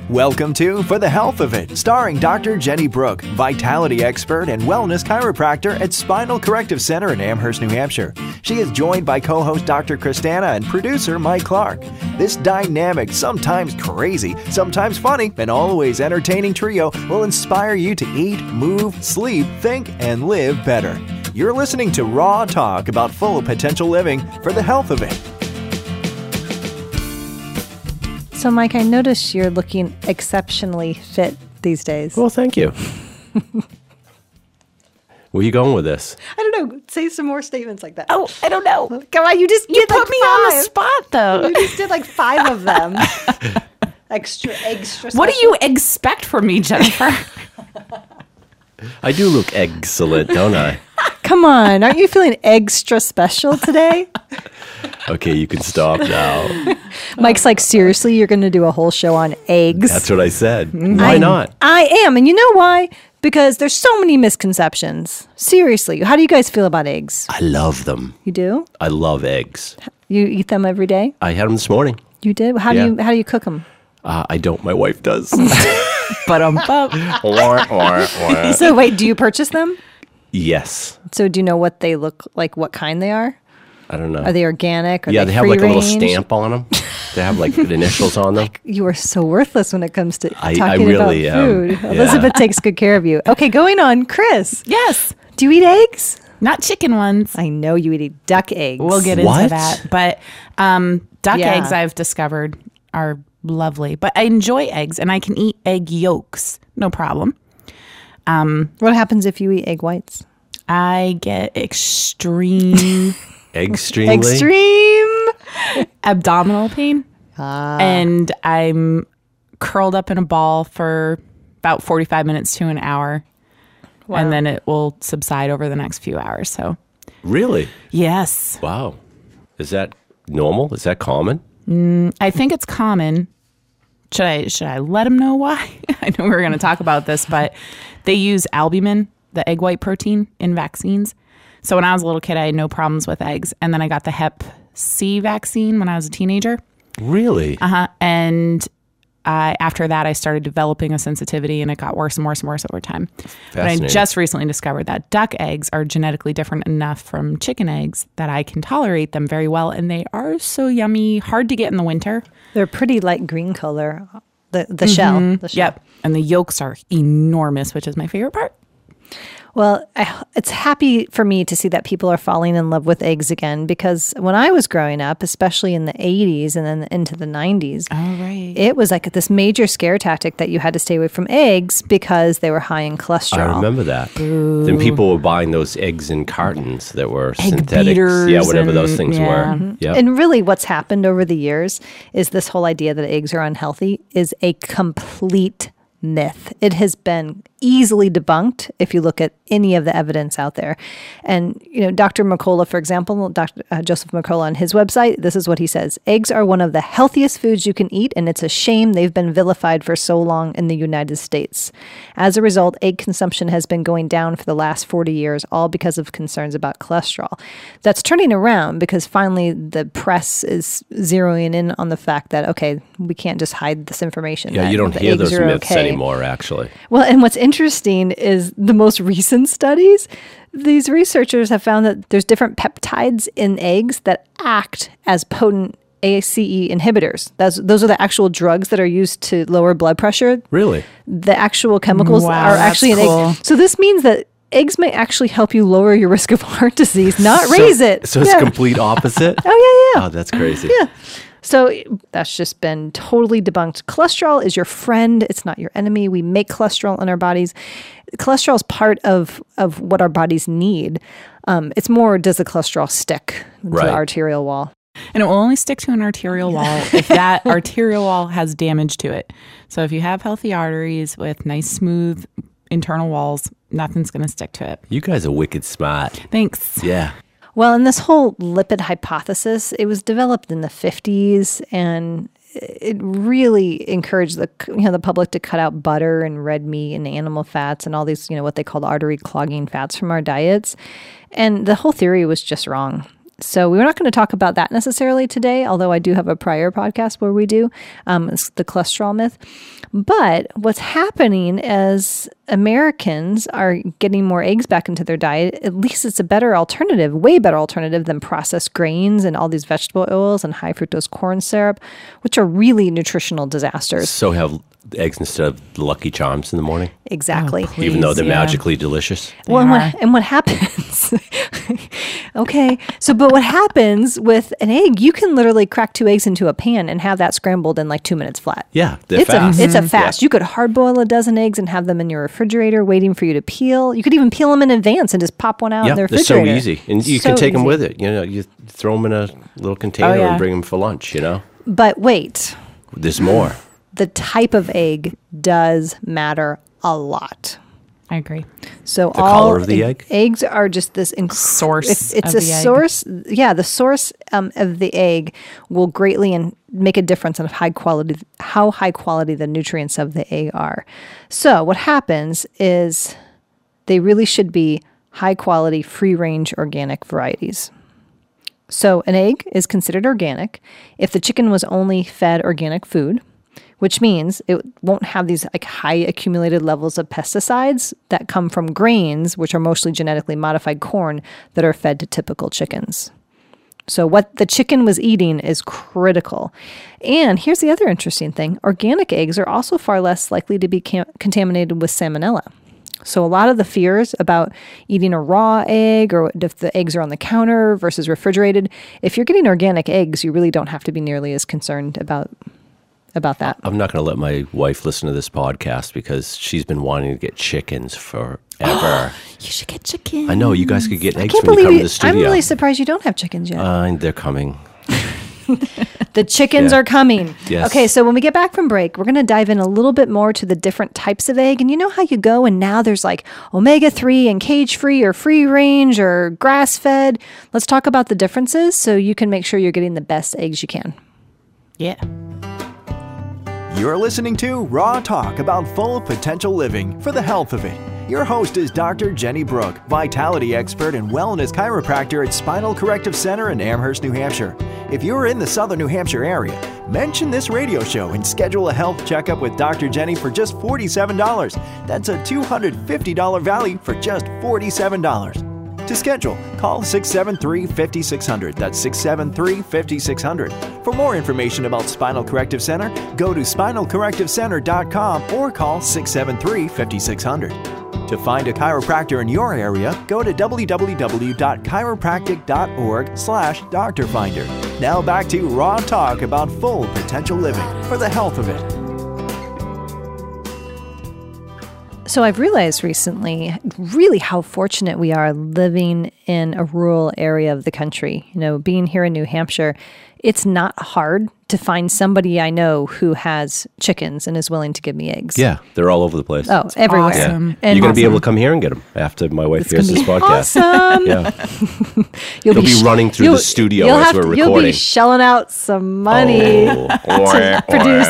Welcome to For the Health of It, starring Dr. Jenny Brook, vitality expert and wellness chiropractor at Spinal Corrective Center in Amherst, New Hampshire. She is joined by co-host Dr. Christana and producer Mike Clark. This dynamic, sometimes crazy, sometimes funny, and always entertaining trio will inspire you to eat, move, sleep, think, and live better. You're listening to Raw Talk about full potential living for the health of it. So, Mike, I notice you're looking exceptionally fit these days. Well, thank you. Where are you going with this? I don't know. Say some more statements like that. Oh, I don't know. Come on, you just You did put like me 5. on the spot, though. You just did like 5 of them. extra What do you expect from me, Jennifer? I do look excellent, don't I? Come on, aren't you feeling extra special today? Okay, you can stop now. Mike's like, seriously, you're going to do a whole show on eggs? That's what I said. Why not? I am, and you know why? Because there's so many misconceptions. Seriously, how do you guys feel about eggs? I love them. You do? I love eggs. You eat them every day? I had them this morning. You did? How do you cook them? I don't. My wife does. But So wait, do you purchase them? Yes. So do you know what they look like, what kind they are? I don't know. Are they organic? Are Yeah, they have like a little free-range? stamp on them. They have like the initials on them. You are so worthless when it comes to I talking really about food. am. Yeah. Elizabeth takes good care of you. Okay, going on. Chris, yes, do you eat eggs? not chicken ones. I know you eat duck eggs. We'll get What? into that. But duck Yeah. eggs, I've discovered, are lovely. But I enjoy eggs, and I can eat egg yolks, no problem. What happens if you eat egg whites? I get extreme Extremely. Extreme. abdominal pain, and I'm curled up in a ball for about 45 minutes to an hour, and then it will subside over the next few hours. So, Really? yes, Wow. Is that normal? Is that common? I think it's common. Should I let them know why? I know we were going to talk about this, but they use albumin, the egg white protein, in vaccines. So when I was a little kid, I had no problems with eggs. And then I got the Hep C vaccine when I was a teenager. Really? And after that, I started developing a sensitivity, and it got worse and worse and worse over time. But I Fascinating. just recently discovered that duck eggs are genetically different enough from chicken eggs that I can tolerate them very well. And they are so yummy, hard to get in the winter. They're pretty light green color. The shell. The shell. Yep. And the yolks are enormous, which is my favorite part. Well, it's happy for me to see that people are falling in love with eggs again, because when I was growing up, especially in the 80s and then into the 90s, it was like this major scare tactic that you had to stay away from eggs because they were high in cholesterol. I remember that. Then people were buying those eggs in cartons that were synthetic. beaters Yeah, whatever those and- things yeah. were. Yep. And really what's happened over the years is this whole idea that eggs are unhealthy is a complete myth. It has been easily debunked if you look at any of the evidence out there. And, Dr. McCullough, for example, Dr. Joseph McCullough on his website, this is what he says: eggs are one of the healthiest foods you can eat, and it's a shame they've been vilified for so long in the United States. As a result, egg consumption has been going down for the last 40 years, all because of concerns about cholesterol. That's turning around because finally the press is zeroing in on the fact that, okay, we can't just hide this information. Yeah, that you don't the hear eggs those are myths okay. anymore, actually. Well, and what's interesting is the most recent studies. These researchers have found that there's different peptides in eggs that act as potent ACE inhibitors. Those are the actual drugs that are used to lower blood pressure. Really? The actual chemicals Wow, are that's actually in cool. eggs. So this means that eggs may actually help you lower your risk of heart disease, not raise it. So it's Yeah. complete opposite? Oh, yeah. Oh, that's crazy. Yeah. So that's just been totally debunked. Cholesterol is your friend. It's not your enemy. We make cholesterol in our bodies. Cholesterol is part of what our bodies need. It's more, does the cholesterol stick to Right. the arterial wall? And it will only stick to an arterial wall if that arterial wall has damage to it. So if you have healthy arteries with nice, smooth internal walls, nothing's going to stick to it. You guys are wicked smart. Thanks. Yeah. Well, and this whole lipid hypothesis, it was developed in the 50s, and it really encouraged the public to cut out butter and red meat and animal fats and all these, what they call artery clogging fats from our diets. And the whole theory was just wrong. So we're not going to talk about that necessarily today, although I do have a prior podcast where we do. It's the cholesterol myth. But what's happening as Americans are getting more eggs back into their diet, at least it's a better alternative, way better alternative than processed grains and all these vegetable oils and high fructose corn syrup, which are really nutritional disasters. So have eggs instead of Lucky Charms in the morning, Exactly. Oh, even though they're yeah. magically delicious. Well, are. and what happens? Okay, but what happens with an egg? You can literally crack 2 eggs into a pan and have that scrambled in like 2 minutes flat. Yeah, they're It's fast. a fast. Yeah. You could hard boil a dozen eggs and have them in your refrigerator waiting for you to peel. You could even peel them in advance and just pop one out Yeah, in the they're so refrigerator. easy, and you So can take them easy. with it. You know, you throw them in a little container yeah. and bring them for lunch. You know, But wait, there's more. the type of egg does matter a lot. I agree. So The all color of the egg? eggs are just this Source It's of a the egg. source. Yeah, the source of the egg will greatly make a difference on how high quality the nutrients of the egg are. So what happens is they really should be high quality, free range organic varieties. So an egg is considered organic if the chicken was only fed organic food, which means it won't have these like high accumulated levels of pesticides that come from grains, which are mostly genetically modified corn that are fed to typical chickens. So what the chicken was eating is critical. And here's the other interesting thing. Organic eggs are also far less likely to be contaminated with salmonella. So a lot of the fears about eating a raw egg or if the eggs are on the counter versus refrigerated, if you're getting organic eggs, you really don't have to be nearly as concerned about that. I'm not going to let my wife listen to this podcast because she's been wanting to get chickens forever. You should get chicken. I know you guys could get I eggs can't when you come to believe the studio. I'm really surprised you don't have chickens yet. They're coming. The chickens Yeah. are coming. Yes. Okay, so when we get back from break, we're going to dive in a little bit more to the different types of egg. And you know how you go and now there's like omega-3 and cage-free or free range or grass-fed. Let's talk about the differences so you can make sure you're getting the best eggs you can. Yeah. You're listening to Raw Talk about full potential living for the health of it. Your host is Dr. Jenny Brook, vitality expert and wellness chiropractor at Spinal Corrective Center in Amherst, New Hampshire. If you're in the southern New Hampshire area, mention this radio show and schedule a health checkup with Dr. Jenny for just $47. That's a $250 value for just $47. To schedule, call 673-5600. That's 673-5600. For more information about Spinal Corrective Center, go to spinalcorrectivecenter.com or call 673-5600. To find a chiropractor in your area, go to www.chiropractic.org/doctorfinder. Now back to Raw Talk about full potential living for the health of it. So I've realized recently really how fortunate we are living in a rural area of the country. You know, being here in New Hampshire, it's not hard to find somebody I know who has chickens and is willing to give me eggs. Yeah, they're all over the place. Oh, everywhere. Yeah. Awesome. And You're going to be able to come here and get them after my wife It's hears gonna this be podcast. awesome. Yeah. You'll You'll be running through the studio as we're You'll be recording. shelling out some money. Oh. produce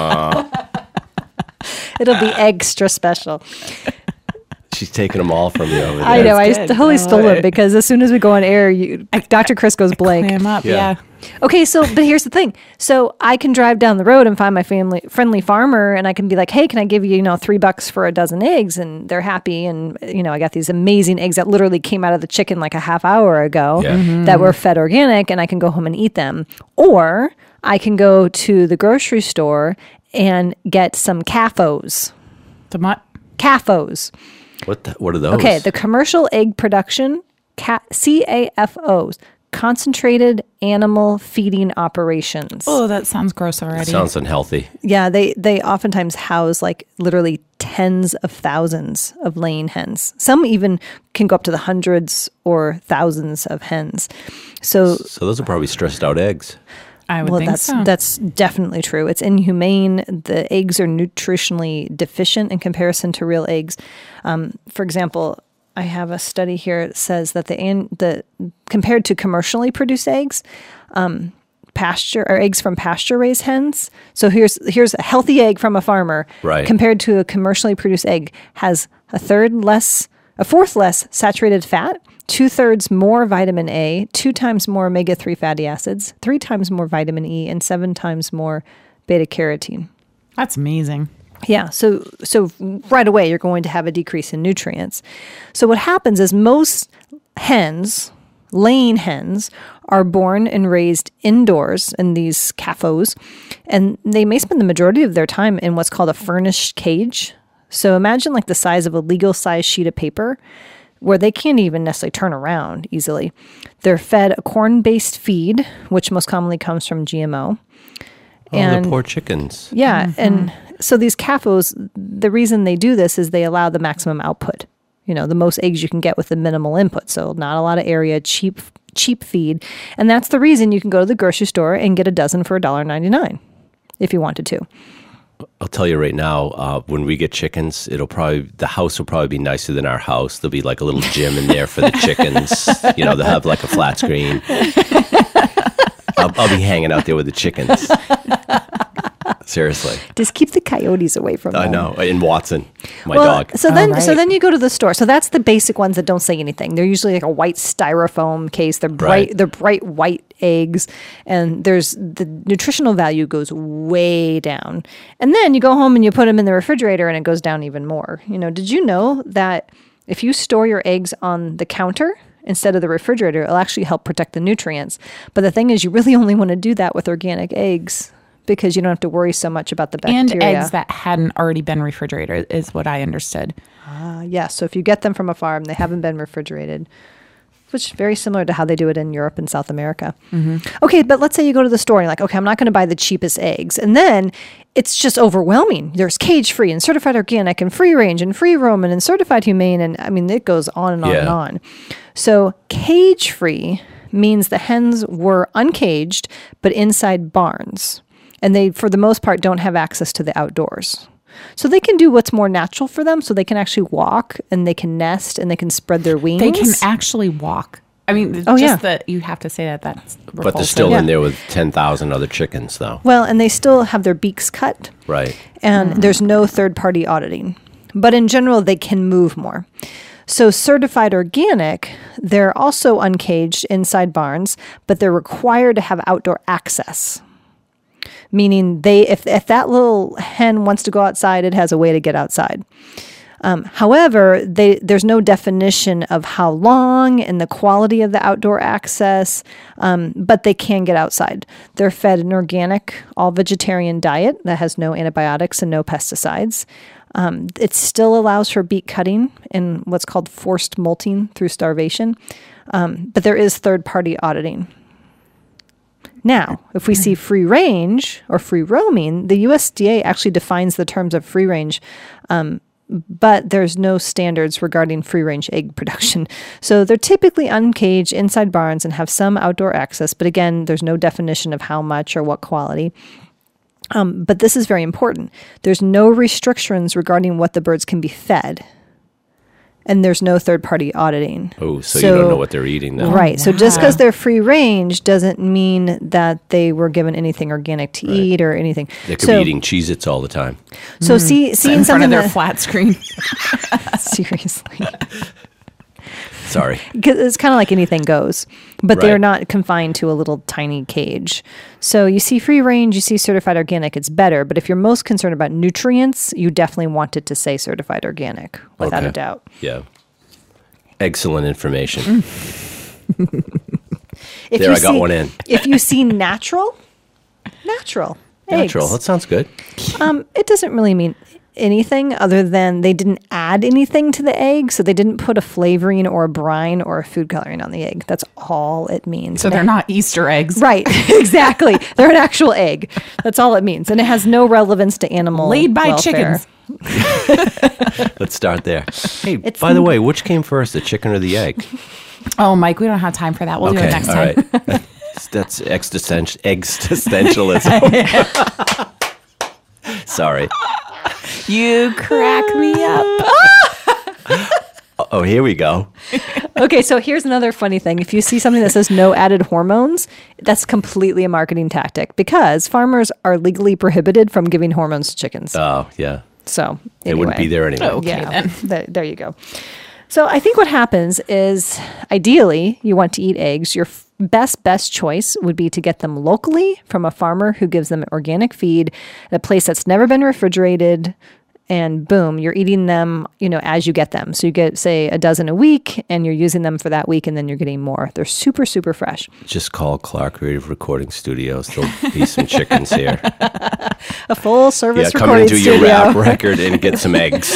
It'll be extra special. She's taking them all from you over there. I know. I good. totally I stole love it because as soon as we go on air, Dr. Chris goes blank. Clam up. Yeah. Yeah. Okay, but here's the thing. So I can drive down the road and find my friendly farmer, and I can be like, "Hey, can I give you, $3 for a dozen eggs?" And they're happy. And I got these amazing eggs that literally came out of the chicken like a half hour ago Yeah. Mhm. that were fed organic, and I can go home and eat them. Or I can go to the grocery store and get some CAFOs. The what? CAFOs. What are those? Okay, the commercial egg production, CAFOs, concentrated animal feeding operations. Oh, that sounds gross already. Sounds unhealthy. Yeah, they oftentimes house like literally tens of thousands of laying hens. Some even can go up to the hundreds or thousands of hens. So those are probably stressed out eggs. I would think so. that's definitely true. It's inhumane. The eggs are nutritionally deficient in comparison to real eggs. For example, I have a study here that says that the compared to commercially produced eggs, pasture or eggs from pasture raised hens. So here's a healthy egg from a farmer, Right. compared to a commercially produced egg, has a third less a fourth less saturated fat, 2/3 more vitamin A, 2 times more omega-3 fatty acids, 3 times more vitamin E, and 7 times more beta carotene. That's amazing. Yeah, so right away you're going to have a decrease in nutrients. So what happens is most hens, laying hens, are born and raised indoors in these CAFOs, and they may spend the majority of their time in what's called a furnished cage. So imagine like the size of a legal size sheet of paper where they can't even necessarily turn around easily. They're fed a corn-based feed, which most commonly comes from GMO. The poor chickens. Yeah, and so these CAFOs, the reason they do this is they allow the maximum output. You know, the most eggs you can get with the minimal input. So not a lot of area, cheap feed. And that's the reason you can go to the grocery store and get a dozen for $1.99 if you wanted to. I'll tell you right now, when we get chickens, the house will probably be nicer than our house. There'll be like a little gym in there for the chickens. You know, they'll have like a flat screen. I'll be hanging out there with the chickens. Seriously. Just keep the coyotes away from them. I know. In Watson, my dog. So then you go to the store. So that's the basic ones that don't say anything. They're usually like a white styrofoam case. They're bright. Right. They're bright white eggs, and the nutritional value goes way down. And then you go home and you put them in the refrigerator, and it goes down even more. You know, did you know that if you store your eggs on the counter instead of the refrigerator, it'll actually help protect the nutrients? But the thing is, you really only want to do that with organic eggs, because you don't have to worry so much about the bacteria. And eggs that hadn't already been refrigerated is what I understood. Yeah, so if you get them from a farm, they haven't been refrigerated, which is very similar to how they do it in Europe and South America. Mm-hmm. Okay, but let's say you go to the store and you're like, okay, I'm not going to buy the cheapest eggs. And then it's just overwhelming. There's cage-free and certified organic and free-range and free-roam and certified humane. And I mean, it goes on and on and on. So cage-free means the hens were uncaged, but inside barns. And they, for the most part, don't have access to the outdoors. So they can do what's more natural for them. So they can actually walk, and they can nest, and they can spread their wings. They can actually walk. I mean, that you have to say that's repulsive. But they're still in there with 10,000 other chickens, though. Well, and they still have their beaks cut. Right. And there's no third-party auditing. But in general, they can move more. So certified organic, they're also uncaged inside barns, but they're required to have outdoor access. Meaning if that little hen wants to go outside, it has a way to get outside. However, there's no definition of how long and the quality of the outdoor access, but they can get outside. They're fed an organic, all-vegetarian diet that has no antibiotics and no pesticides. It still allows for beak cutting and what's called forced molting through starvation, but there is third-party auditing. Now, if we see free range or free roaming, the USDA actually defines the terms of free range, but there's no standards regarding free range egg production. So they're typically uncaged inside barns and have some outdoor access, but again, there's no definition of how much or what quality. But this is very important. There's no restrictions regarding what the birds can be fed. And there's no third-party auditing. Oh, so you don't know what they're eating then. Right. So just because they're free range doesn't mean that they were given anything organic to eat or anything. They could be eating Cheez-Its all the time. So seeing in front of their flat screen. Seriously. Sorry. Because it's kind of like anything goes, but Right. they're not confined to a little tiny cage. So you see free range, you see certified organic, it's better. But if you're most concerned about nutrients, you definitely want it to say certified organic, without a doubt. Yeah. Excellent information. If There, you I got one in. If you see natural Natural. eggs, That sounds good. it doesn't really mean anything other than they didn't add anything to the egg. So they didn't put a flavoring or a brine or a food coloring on the egg. That's all it means. So they're not Easter eggs. Right, exactly. They're an actual egg. That's all it means. And it has no relevance to animal Laid by welfare. Let's start there. Hey, by the way, which came first, the chicken or the egg? Oh, Mike, we don't have time for that. We'll do it next time. All right. That's existentialism. Sorry. You crack me up. Oh, here we go. Okay, so here's another funny thing. If you see something that says no added hormones, that's completely a marketing tactic because farmers are legally prohibited from giving hormones to chickens. Oh, yeah. So It wouldn't be there anyway. Okay, then. There you go. So I think what happens is, ideally, you want to eat eggs. Your best choice would be to get them locally from a farmer who gives them organic feed at a place that's never been refrigerated. And boom, you're eating them, as you get them. So you get, say, a dozen a week, and you're using them for that week, and then you're getting more. They're super, super fresh. Just call Clark Creative Recording Studios. There'll be some chickens here. A full-service come recording and do studio. your rap record and get some eggs.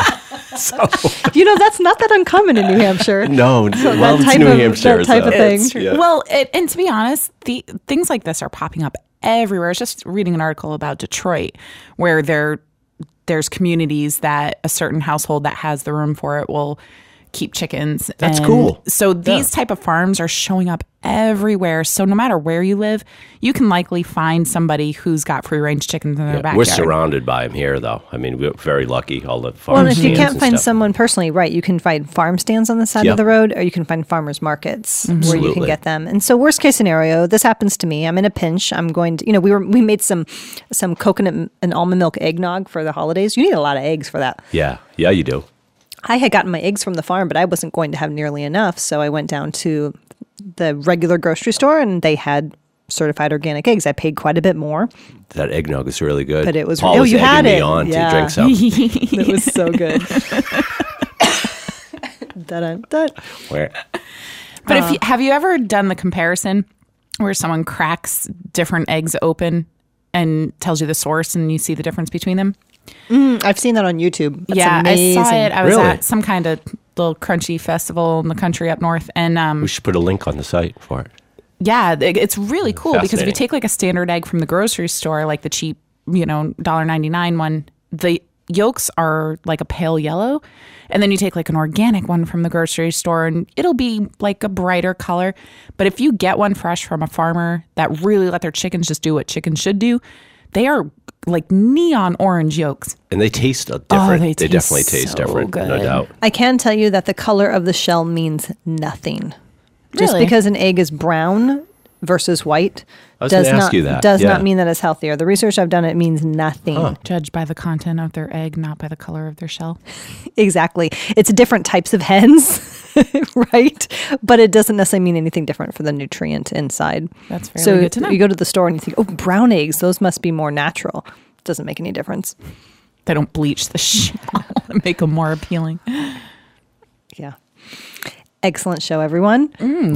That's not that uncommon in New Hampshire. No, So well, that it's type New of- Hampshire. that type of thing. it's- yeah. Well, and to be honest, the things like this are popping up everywhere. I was just reading an article about Detroit where there's communities that a certain household that has the room for it will keep chickens. That's And cool. So these type of farms are showing up everywhere. So no matter where you live, you can likely find somebody who's got free range chickens in their backyard. We're surrounded by them here, though. I mean, we're very lucky. All the farm Well, and if you stands can't and find stuff. someone personally, right, you can find farm stands on the side of Yep. the road, or you can find farmers markets where you can Absolutely. get them. And so, worst case scenario, this happens to me. I'm in a pinch. I'm going to, we made some coconut and almond milk eggnog for the holidays. You need a lot of eggs for that. Yeah, you do. I had gotten my eggs from the farm, but I wasn't going to have nearly enough. So I went down to the regular grocery store, and they had certified organic eggs. I paid quite a bit more. That eggnog is really good. But it was- Paul oh, was you had egging me it. on Yeah. to drink some. It was so good. Dun-dun-dun. Where? But have you ever done the comparison where someone cracks different eggs open and tells you the source and you see the difference between them? I've seen that on YouTube. That's amazing. I saw it. I was Really? at some kind of little crunchy festival in the country up north. And We should put a link on the site for it. yeah, it's really cool because if you Fascinating. take like a standard egg from the grocery store, like the cheap, $1.99 one, the yolks are like a pale yellow. And then you take like an organic one from the grocery store and it'll be like a brighter color. But if you get one fresh from a farmer that really let their chickens just do what chickens should do, they are like neon orange yolks. And they taste different. they They definitely taste taste so different, no good. doubt. I can tell you that the color of the shell means nothing. Just Really? because an egg is brown versus white I was does gonna ask not you that. does Yeah. not mean that it's healthier. The research I've done, it means nothing. Judged by the content of their egg, not by the color of their shell. Exactly. It's different types of hens, right? But it doesn't necessarily mean anything different for the nutrient inside. That's fairly So good to know. you go to the store and you think, oh, brown eggs, those must be more natural. Doesn't make any difference. They don't bleach the shell and make them more appealing. Yeah. Excellent show, everyone.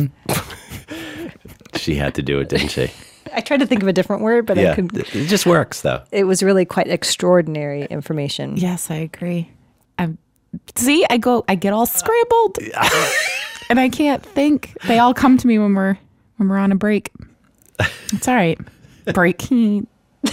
She had to do it, didn't she? I tried to think of a different word, but I Yeah. couldn't. It just works, though. It was really quite extraordinary information. Yes, I agree. See, I get all scrambled, and I can't think. They all come to me when we're on a break. It's all right. Breaking.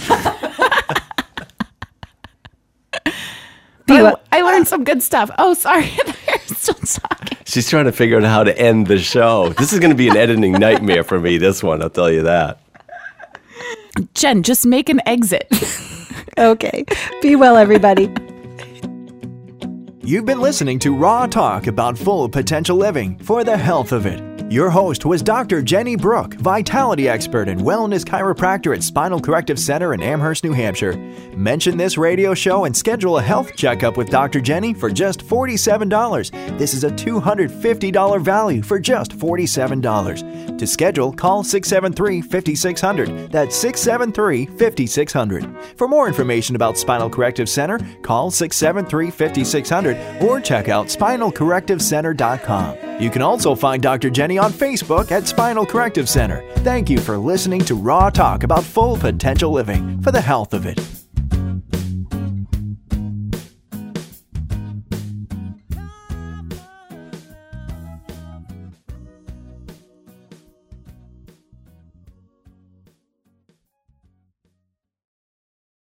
I learned some good stuff. Oh, sorry. They're still talking. She's trying to figure out how to end the show. This is going to be an editing nightmare for me, this one, I'll tell you that. Jen, just make an exit. Okay. Be well, everybody. You've been listening to Raw Talk about full potential living for the health of it. Your host was Dr. Jenny Brook, vitality expert and wellness chiropractor at Spinal Corrective Center in Amherst, New Hampshire. Mention this radio show and schedule a health checkup with Dr. Jenny for just $47. This is a $250 value for just $47. To schedule, call 673-5600. That's 673-5600. For more information about Spinal Corrective Center, call 673-5600 or check out spinalcorrectivecenter.com. You can also find Dr. Jenny on Facebook at Spinal Corrective Center. Thank you for listening to Raw Talk about full potential living for the health of it.